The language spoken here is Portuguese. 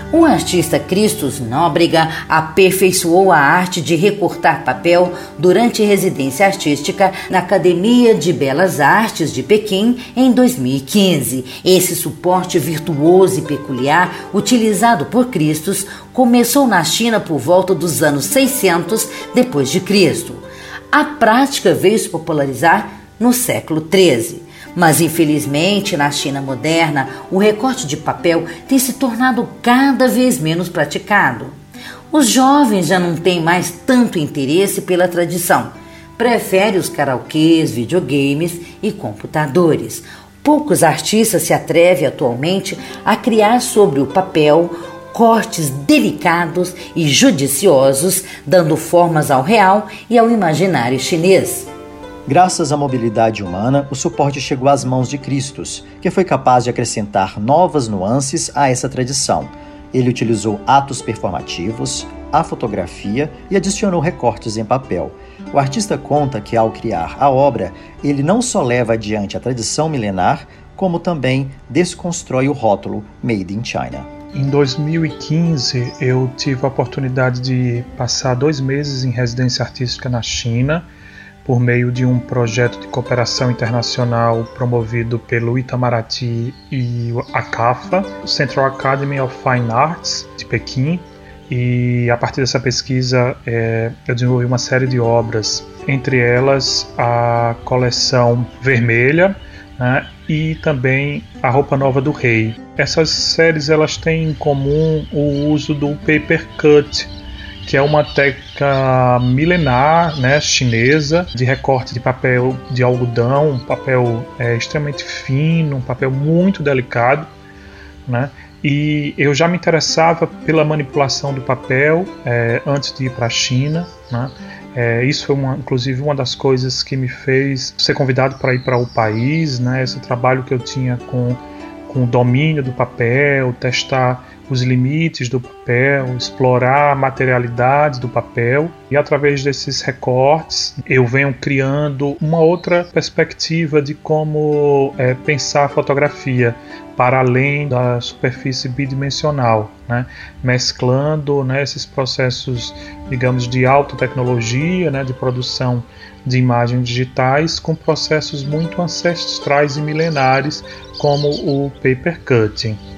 O artista Christos Nóbrega aperfeiçoou a arte de recortar papel durante residência artística na Academia de Belas Artes de Pequim em 2015. Esse suporte virtuoso e peculiar, utilizado por Christos, começou na China por volta dos anos 600 depois de Cristo. A prática veio se popularizar no século XIII. Mas, infelizmente, na China moderna, o recorte de papel tem se tornado cada vez menos praticado. Os jovens já não têm mais tanto interesse pela tradição. Preferem os karaokês, videogames e computadores. Poucos artistas se atrevem atualmente a criar sobre o papel cortes delicados e judiciosos, dando formas ao real e ao imaginário chinês. Graças à mobilidade humana, o suporte chegou às mãos de Christos, que foi capaz de acrescentar novas nuances a essa tradição. Ele utilizou atos performativos, a fotografia e adicionou recortes em papel. O artista conta que, ao criar a obra, ele não só leva adiante a tradição milenar, como também desconstrói o rótulo Made in China. Em 2015, eu tive a oportunidade de passar 2 meses em residência artística na China, por meio de um projeto de cooperação internacional promovido pelo Itamaraty e a CAFA, o Central Academy of Fine Arts de Pequim. E a partir dessa pesquisa eu desenvolvi uma série de obras, entre elas a coleção vermelha, né, e também a roupa nova do rei. Essas séries elas têm em comum o uso do paper cut, que é uma técnica milenar, né, chinesa, de recorte de papel de algodão, um papel extremamente fino, um papel muito delicado, né? E eu já me interessava pela manipulação do papel antes de ir para a China, né? Isso foi inclusive uma das coisas que me fez ser convidado para ir para o país, né? Esse trabalho que eu tinha com o domínio do papel, testar os limites do papel, explorar a materialidade do papel, e através desses recortes eu venho criando uma outra perspectiva de como pensar a fotografia para além da superfície bidimensional, né? Mesclando, né, esses processos, digamos, de alta tecnologia, né, de produção de imagens digitais com processos muito ancestrais e milenares como o paper cutting.